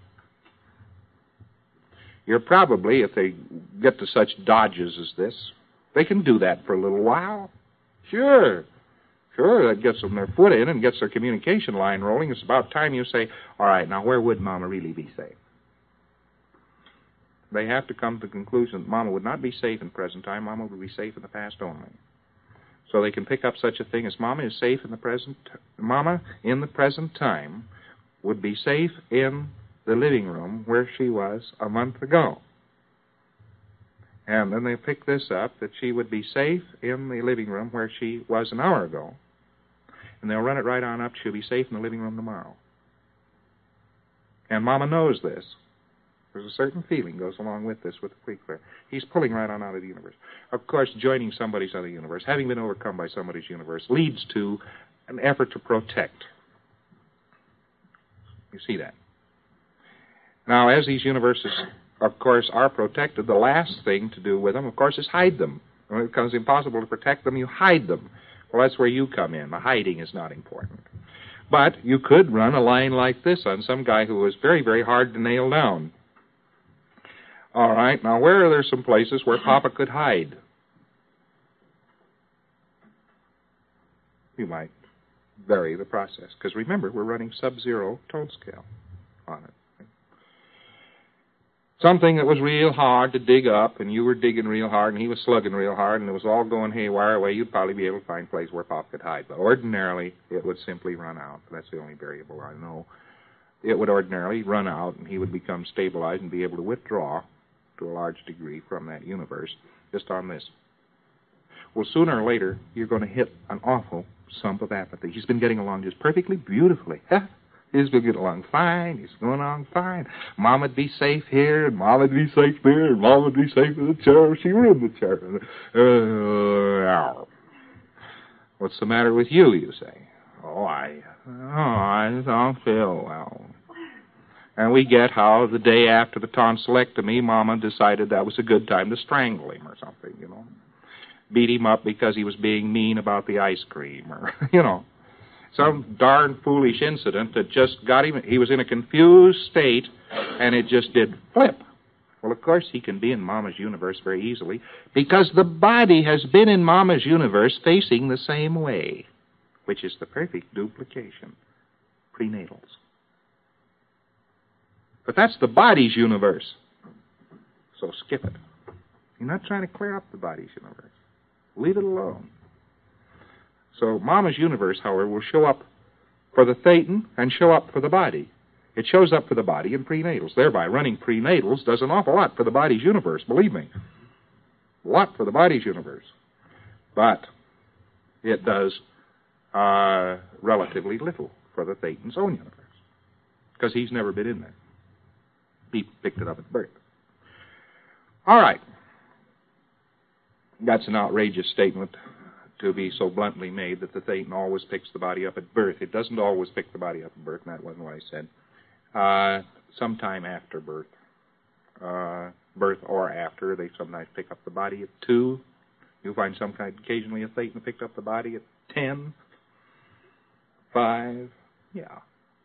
You're probably, if they get to such dodges as this, they can do that for a little while. Sure, that gets them their foot in and gets their communication line rolling. It's about time you say, all right, now where would Mama really be safe? They have to come to the conclusion that Mama would not be safe in present time. Mama would be safe in the past only. So they can pick up such a thing as Mama is safe in the present. Mama, in the present time, would be safe in the living room where she was a month ago. And then they pick this up, that she would be safe in the living room where she was an hour ago. And they'll run it right on up. She'll be safe in the living room tomorrow. And Mama knows this. There's a certain feeling goes along with this, with the pre-clear. He's pulling right on out of the universe. Of course, joining somebody's other universe, having been overcome by somebody's universe, leads to an effort to protect. You see that? Now, as these universes, of course, are protected, the last thing to do with them, of course, is hide them. When it becomes impossible to protect them, you hide them. Well, that's where you come in. The hiding is not important. But you could run a line like this on some guy who was very, very hard to nail down. All right, now where are there some places where Papa could hide? You might vary the process, because remember, we're running sub-zero tone scale on it. Something that was real hard to dig up, and you were digging real hard, and he was slugging real hard, and it was all going haywire away, you'd probably be able to find a place where Pop could hide. But ordinarily, it would simply run out. That's the only variable I know. It would ordinarily run out, and he would become stabilized and be able to withdraw to a large degree from that universe just on this. Well, sooner or later, you're going to hit an awful sump of apathy. He's been getting along just perfectly beautifully. He's been getting along fine. He's going along fine. Moma'd be safe here, and Moma'd be safe there, and Moma'd be safe in the chair if she were in the chair. What's the matter with you, you say? I just don't feel well. And we get how the day after the tonsillectomy, Mama decided that was a good time to strangle him or something, you know. Beat him up because he was being mean about the ice cream or, you know. Some darn foolish incident that just got him. He was in a confused state, and it just did flip. Well, of course, he can be in Mama's universe very easily because the body has been in Mama's universe facing the same way, which is the perfect duplication, prenatals. But that's the body's universe, so skip it. You're not trying to clear up the body's universe. Leave it alone. So Mama's universe, however, will show up for the thetan and show up for the body. It shows up for the body in prenatals. Thereby, running prenatals does an awful lot for the body's universe, believe me. A lot for the body's universe. But it does relatively little for the thetan's own universe, because he's never been in there. He picked it up at birth. All right. That's an outrageous statement to be so bluntly made that the thetan always picks the body up at birth. It doesn't always pick the body up at birth, and that wasn't what I said. Sometime after birth. Birth or after, they sometimes pick up the body at 2. You'll find occasionally a thetan picked up the body at 10, 5, yeah.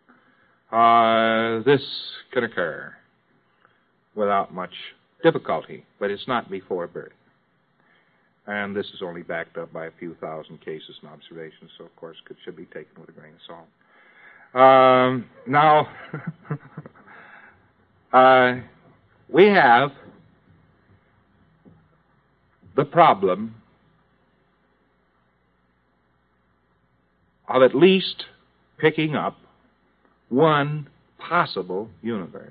This can occur without much difficulty, but it's not before birth. And this is only backed up by a few thousand cases and observations, so of course it should be taken with a grain of salt. Now, we have the problem of at least picking up one possible universe,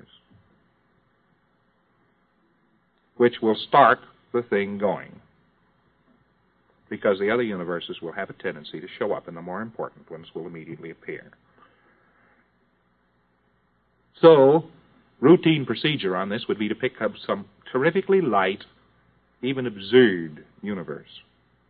which will start the thing going, because the other universes will have a tendency to show up, and the more important ones will immediately appear. So, routine procedure on this would be to pick up some terrifically light, even absurd universe,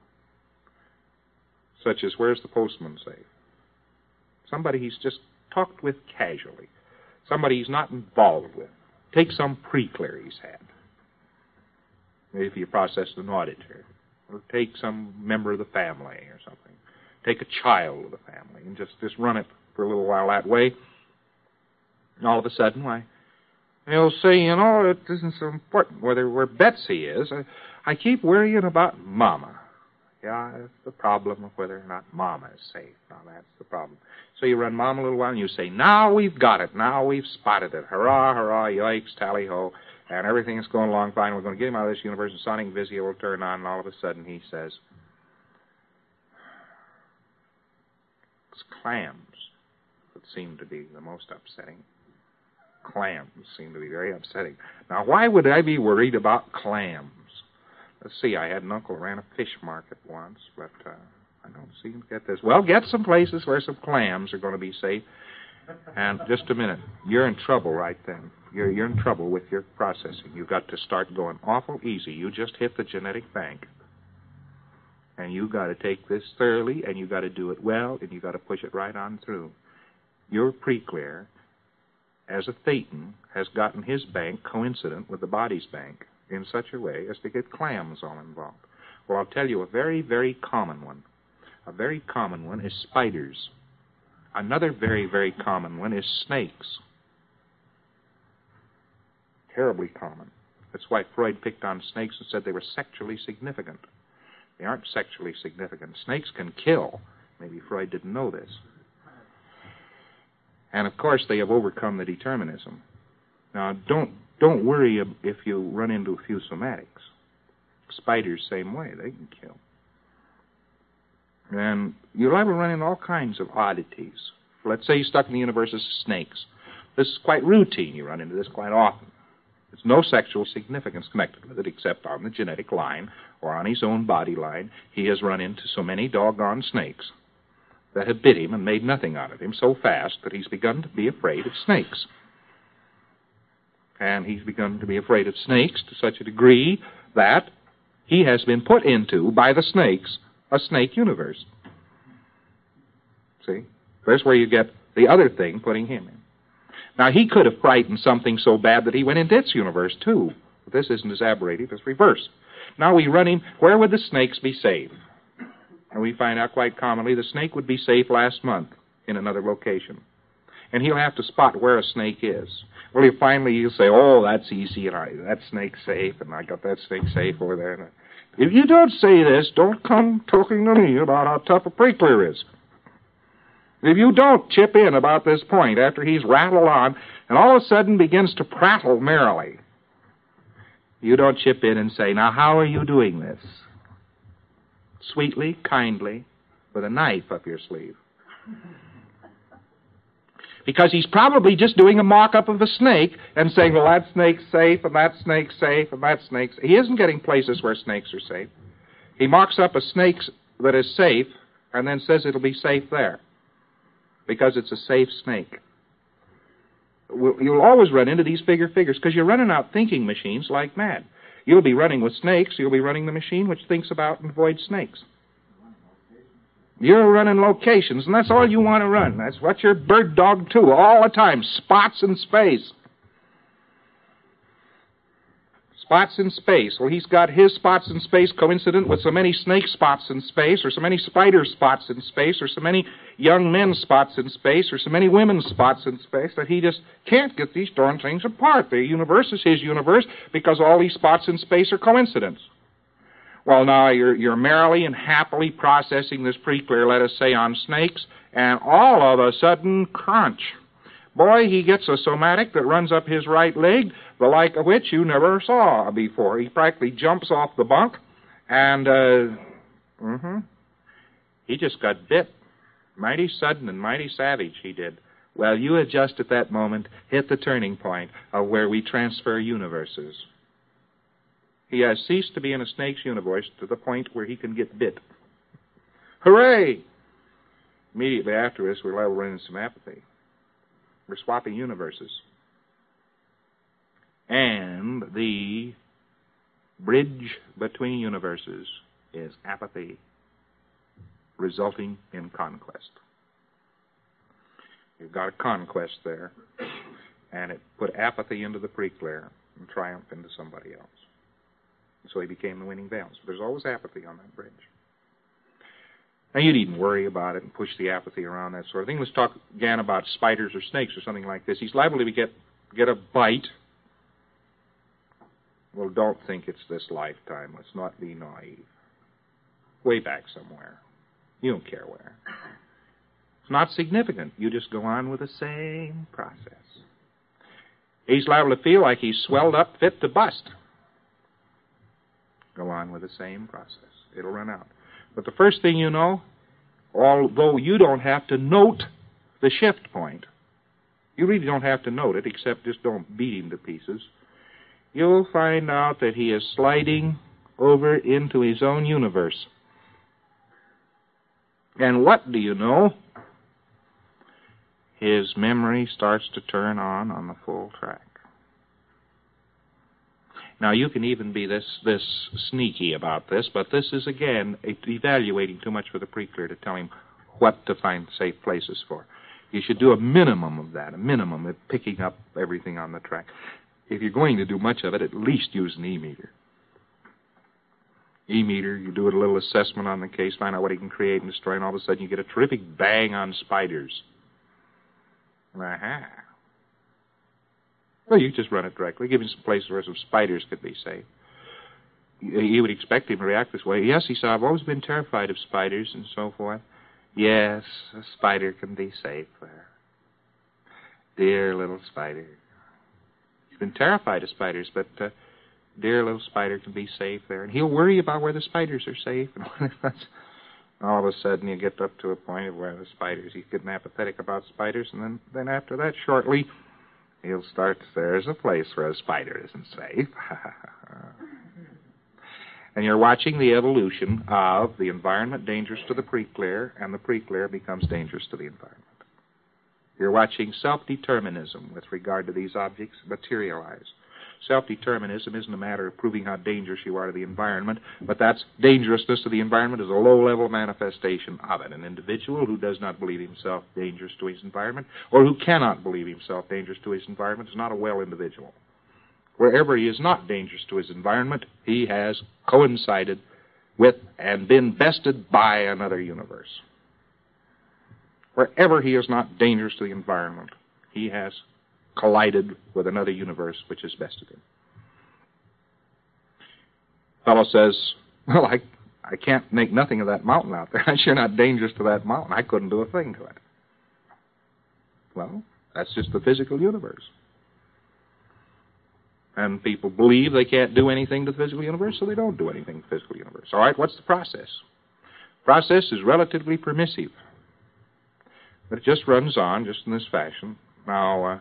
such as, where's the postman safe? Somebody he's just talked with casually, somebody he's not involved with. Take some pre-clear he's had, if you processed an auditor. Or take some member of the family or something. Take a child of the family and just run it for a little while that way. And all of a sudden, why, they'll say, you know, it isn't so important where Betsy is. I keep worrying about Mama. Yeah, that's the problem of whether or not Mama is safe. Now, that's the problem. So you run Mama a little while and you say, now we've got it. Now we've spotted it. Hurrah, hurrah, yikes, tally-ho. And everything is going along fine. We're going to get him out of this universe, and Sonic Vizio will turn on, and all of a sudden he says, it's clams that seem to be the most upsetting. Clams seem to be very upsetting. Now, why would I be worried about clams? Let's see, I had an uncle who ran a fish market once, but I don't seem to get this. Well, get some places where some clams are going to be safe. And just a minute, you're in trouble right then. You're in trouble with your processing. You've got to start going awful easy. You just hit the genetic bank. And you've got to take this thoroughly, and you've got to do it well, and you've got to push it right on through. Your pre-clear, as a thetan, has gotten his bank coincident with the body's bank in such a way as to get clams all involved. Well, I'll tell you a very, very common one. A very common one is spiders. Another very, very common one is snakes. Terribly common. That's why Freud picked on snakes and said they were sexually significant. They aren't sexually significant. Snakes can kill. Maybe Freud didn't know this. And, of course, they have overcome the determinism. Now, don't worry if you run into a few somatics. Spiders, same way. They can kill. And you'll ever run into all kinds of oddities. Let's say you're stuck in the universe of snakes. This is quite routine. You run into this quite often. There's no sexual significance connected with it except on the genetic line or on his own body line. He has run into so many doggone snakes that have bit him and made nothing out of him so fast that he's begun to be afraid of snakes. And he's begun to be afraid of snakes to such a degree that he has been put into, by the snakes, a snake universe. See? There's where you get the other thing putting him in. Now, he could have frightened something so bad that he went into its universe, too. But this isn't as aberrative as reverse. Now we run him, where would the snakes be safe? And we find out quite commonly the snake would be safe last month in another location. And he'll have to spot where a snake is. Well, you'll say, oh, that's easy, and that snake's safe, and I got that snake safe over there. And if you don't say this, don't come talking to me about how tough a pre-clear is. If you don't chip in about this point after he's rattled on and all of a sudden begins to prattle merrily, you don't chip in and say, now, how are you doing this? Sweetly, kindly, with a knife up your sleeve. Because he's probably just doing a mock-up of the snake and saying, well, that snake's safe, and that snake's safe, and that snake's safe. He isn't getting places where snakes are safe. He mocks up a snake that is safe and then says it'll be safe there because it's a safe snake. You'll always run into these figures because you're running out thinking machines like mad. You'll be running with snakes. You'll be running the machine which thinks about and avoids snakes. You're running locations, and that's all you want to run. That's what you're bird dog to all the time. Spots in space. Spots in space. Well, he's got his spots in space coincident with so many snake spots in space, or so many spider spots in space, or so many young men's spots in space, or so many women's spots in space that he just can't get these darn things apart. The universe is his universe because all these spots in space are coincidence. Well, now you're merrily and happily processing this pre-clear, let us say, on snakes, and all of a sudden, crunch. Boy, he gets a somatic that runs up his right leg, the like of which you never saw before. He practically jumps off the bunk, and, he just got bit. Mighty sudden and mighty savage, he did. Well, you had just at that moment hit the turning point of where we transfer universes. He has ceased to be in a snake's universe to the point where he can get bit. Hooray! Immediately after this, we're liable to run into some apathy. We're swapping universes. And the bridge between universes is apathy, resulting in conquest. You've got a conquest there, and it put apathy into the pre-clear and triumph into somebody else. So he became the winning balance. But there's always apathy on that bridge. Now, you needn't worry about it and push the apathy around, that sort of thing. Let's talk again about spiders or snakes or something like this. He's liable to get a bite. Well, don't think it's this lifetime. Let's not be naive. Way back somewhere. You don't care where. It's not significant. You just go on with the same process. He's liable to feel like he's swelled up fit to bust. Go on with the same process. It'll run out. But the first thing you know, although you don't have to note the shift point, you really don't have to note it, except just don't beat him to pieces, you'll find out that he is sliding over into his own universe. And what do you know? His memory starts to turn on the full track. Now, you can even be this sneaky about this, but this is, again, evaluating too much for the pre-clear to tell him what to find safe places for. You should do a minimum of that, a minimum of picking up everything on the track. If you're going to do much of it, at least use an E-meter. E-meter, you do a little assessment on the case, find out what he can create and destroy, and all of a sudden you get a terrific bang on spiders. Aha. Well, you just run it directly. Give him some places where some spiders could be safe. You would expect him to react this way. Yes, he said, I've always been terrified of spiders and so forth. Yes, a spider can be safe there. Dear little spider. He's been terrified of spiders, but dear little spider can be safe there. And he'll worry about where the spiders are safe. And all of a sudden you get up to a point of where the spiders, he's getting apathetic about spiders, and then after that, shortly, he'll start, there's a place where a spider isn't safe. And you're watching the evolution of the environment dangerous to the pre-clear, and the pre-clear becomes dangerous to the environment. You're watching self-determinism with regard to these objects materialize. Self-determinism isn't a matter of proving how dangerous you are to the environment, but that's dangerousness to the environment is a low-level manifestation of it. An individual who does not believe himself dangerous to his environment, or who cannot believe himself dangerous to his environment, is not a well individual. Wherever he is not dangerous to his environment, he has coincided with and been bested by another universe. Wherever he is not dangerous to the environment, he has collided with another universe which has bested him. Fellow says, well, I can't make nothing of that mountain out there. I'm sure not dangerous to that mountain. I couldn't do a thing to it. Well, that's just the physical universe. And people believe they can't do anything to the physical universe, so they don't do anything to the physical universe. All right, what's the process? Process is relatively permissive. But it just runs on, just in this fashion. Now,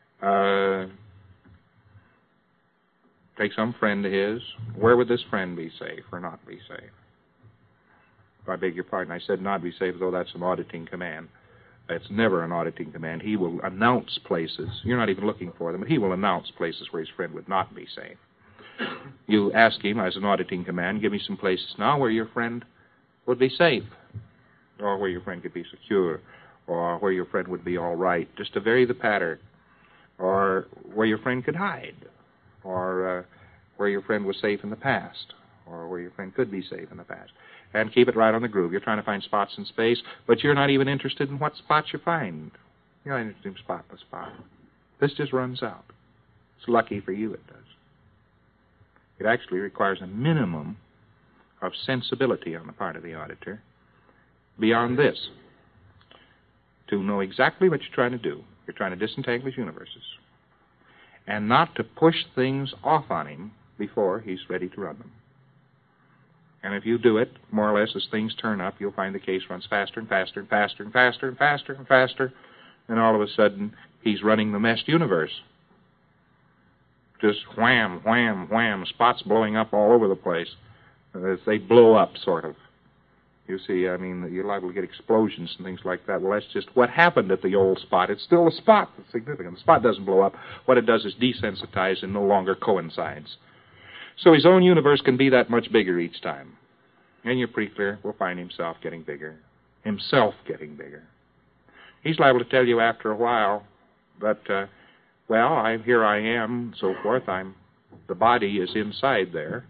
take some friend of his. Where would this friend be safe or not be safe? I beg your pardon, I said not be safe, though that's an auditing command. It's never an auditing command. He will announce places. You're not even looking for them, but he will announce places where his friend would not be safe. You ask him, as an auditing command, give me some places now where your friend would be safe, or where your friend could be secure, or where your friend would be all right, just to vary the pattern, or where your friend could hide, or where your friend was safe in the past, or where your friend could be safe in the past. And keep it right on the groove. You're trying to find spots in space, but you're not even interested in what spots you find. You're not interested in spot by spot. This just runs out. It's lucky for you it does. It actually requires a minimum of sensibility on the part of the auditor beyond this to know exactly what you're trying to do. You're trying to disentangle his universes. And not to push things off on him before he's ready to run them. And if you do it, more or less, as things turn up, you'll find the case runs faster and faster and faster and faster and faster and faster, and all of a sudden, he's running the meshed universe. Just wham, wham, wham, spots blowing up all over the place. They blow up, sort of. You see, I mean, you're liable to get explosions and things like that. Well, that's just what happened at the old spot. It's still a spot that's significant. The spot doesn't blow up. What it does is desensitize and no longer coincides. So his own universe can be that much bigger each time. And your Preakler will find himself getting bigger. Himself getting bigger. He's liable to tell you after a while that, well, here I am, so forth. The body is inside there.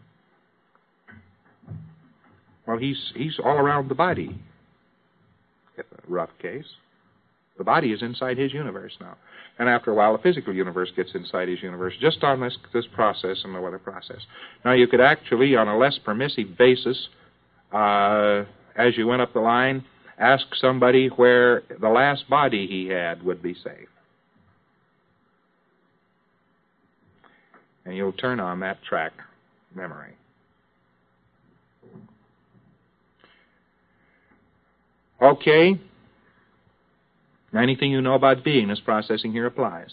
Well, he's all around the body. It's a rough case. The body is inside his universe now. And after a while, the physical universe gets inside his universe, just on this process and no other process. Now, you could actually, on a less permissive basis, as you went up the line, ask somebody where the last body he had would be safe. And you'll turn on that track memory. Okay. Anything you know about being, this processing here applies.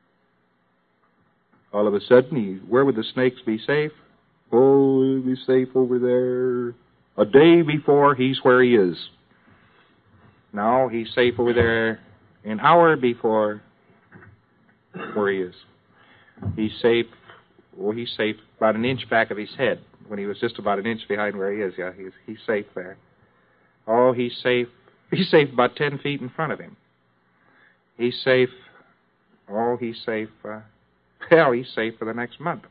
All of a sudden, where would the snakes be safe? Oh, he'll be safe over there. A day before, he's where he is. Now, he's safe over there an hour before where he is. He's safe about an inch back of his head, when he was just about an inch behind where he is. Yeah, he's safe there. Oh, he's safe about 10 feet in front of him. He's safe. He's safe for the next month.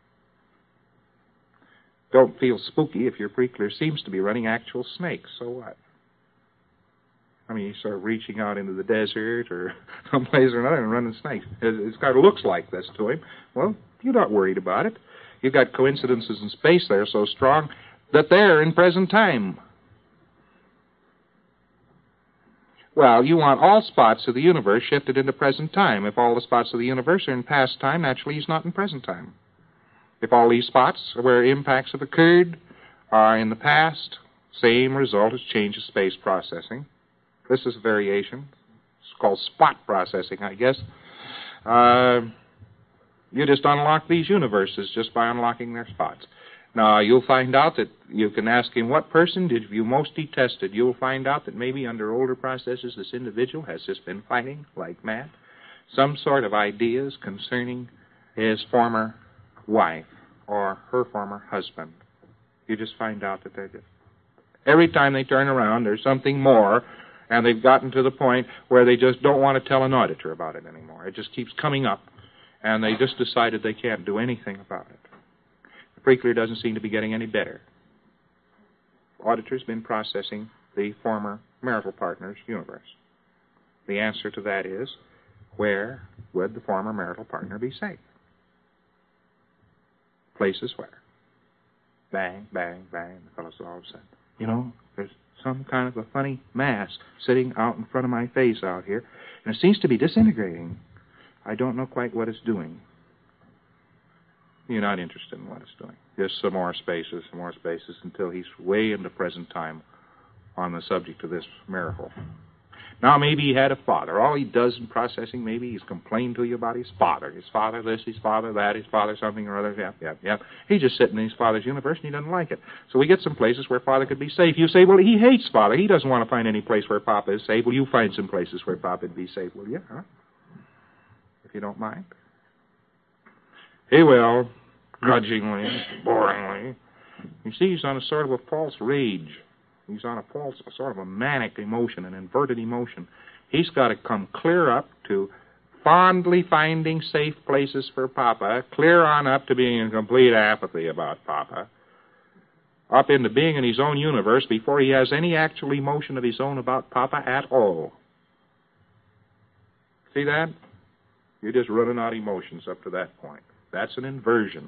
Don't feel spooky if your Preakler seems to be running actual snakes. So what? I mean, you start reaching out into the desert or someplace or another and running snakes. It kind of looks like this to him. Well, you're not worried about it. You've got coincidences in space there so strong that they're in present time. Well, you want all spots of the universe shifted into present time. If all the spots of the universe are in past time, naturally he's not in present time. If all these spots where impacts have occurred are in the past, same result as change of space processing. This is a variation. It's called spot processing, I guess. You just unlock these universes just by unlocking their spots. Now, you'll find out that you can ask him, what person did you most detested? You'll find out that maybe under older processes, this individual has just been fighting like mad. Some sort of ideas concerning his former wife or her former husband. You just find out that they're just... Every time they turn around, there's something more, and they've gotten to the point where they just don't want to tell an auditor about it anymore. It just keeps coming up, and they just decided they can't do anything about it. Preakler doesn't seem to be getting any better. Auditor's been processing the former marital partner's universe. The answer to that is, where would the former marital partner be safe? Places where? Bang, bang, bang, the fellow's all of a sudden. You know, there's some kind of a funny mass sitting out in front of my face out here, and it seems to be disintegrating. I don't know quite what it's doing. You're not interested in what it's doing. Just some more spaces, until he's way into present time on the subject of this miracle. Now, maybe he had a father. All he does in processing, maybe he's complained to you about his father. His father this, his father that, his father something or other. Yep. He's just sitting in his father's universe, and he doesn't like it. So we get some places where father could be safe. You say, well, he hates father. He doesn't want to find any place where Papa is safe. Well, you find some places where Papa would be safe, will you? Huh? If you don't mind. He will, grudgingly, boringly. You see, he's on a sort of a false rage. He's on a false, sort of a manic emotion, an inverted emotion. He's got to come clear up to fondly finding safe places for Papa, clear on up to being in complete apathy about Papa, up into being in his own universe before he has any actual emotion of his own about Papa at all. See that? You're just running out emotions up to that point. That's an inversion.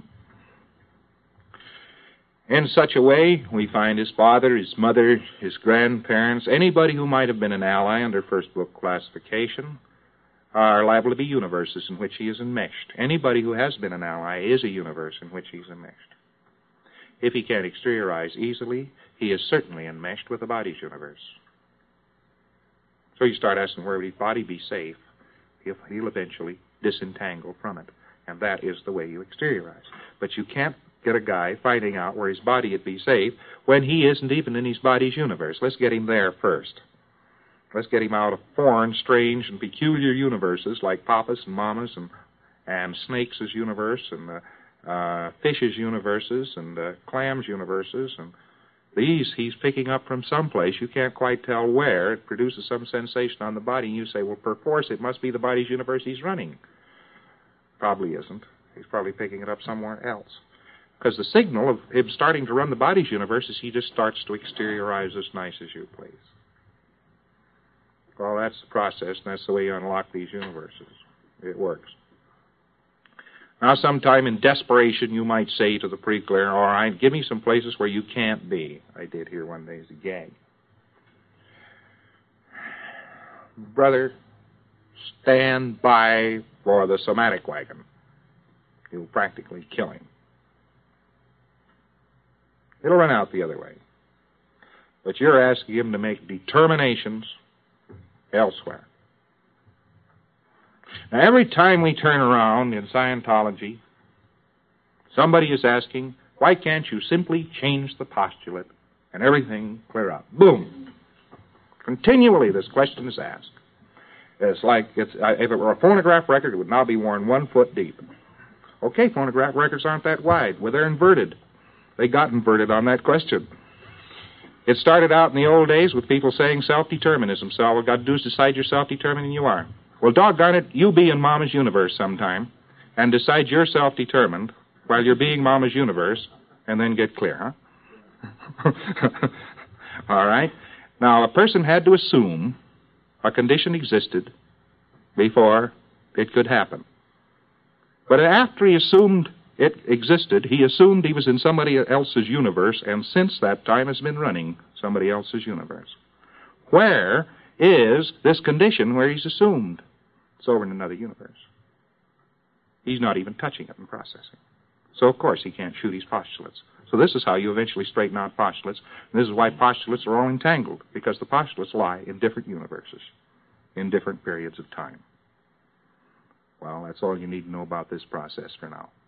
In such a way, we find his father, his mother, his grandparents, anybody who might have been an ally under first book classification, are liable to be universes in which he is enmeshed. Anybody who has been an ally is a universe in which he's enmeshed. If he can't exteriorize easily, he is certainly enmeshed with the body's universe. So you start asking where would his body be safe if he'll eventually disentangle from it. And that is the way you exteriorize. But you can't get a guy finding out where his body would be safe when he isn't even in his body's universe. Let's get him there first. Let's get him out of foreign, strange, and peculiar universes like Papa's and Mama's and Snakes' universe and Fish's universes and Clams' universes. And these he's picking up from someplace. You can't quite tell where. It produces some sensation on the body, and you say, well, perforce, it must be the body's universe he's running. Probably isn't. He's probably picking it up somewhere else. Because the signal of him starting to run the body's universe is he just starts to exteriorize as nice as you please. Well, that's the process, and that's the way you unlock these universes. It works. Now, sometime in desperation, you might say to the pre-clear, all right, give me some places where you can't be. I did here one day as a gag. Brother, stand by for the somatic wagon. You'll practically kill him. It'll run out the other way. But you're asking him to make determinations elsewhere. Now, every time we turn around in Scientology, somebody is asking, why can't you simply change the postulate and everything clear up? Boom. Continually this question is asked. It's like, if it were a phonograph record, it would now be worn 1 foot deep. Okay, phonograph records aren't that wide. Well, they're inverted. They got inverted on that question. It started out in the old days with people saying self-determinism. So all we've got to do is decide you're self-determined and you are. Well, doggone it, you be in Mama's universe sometime and decide you're self-determined while you're being Mama's universe and then get clear, huh? All right? Now, a person had to assume a condition existed before it could happen. But after he assumed it existed, he assumed he was in somebody else's universe, and since that time has been running somebody else's universe. Where is this condition where he's assumed? It's over in another universe. He's not even touching it in processing. So, of course, he can't shoot his postulates. So this is how you eventually straighten out postulates. And this is why postulates are all entangled, because the postulates lie in different universes, in different periods of time. Well, that's all you need to know about this process for now.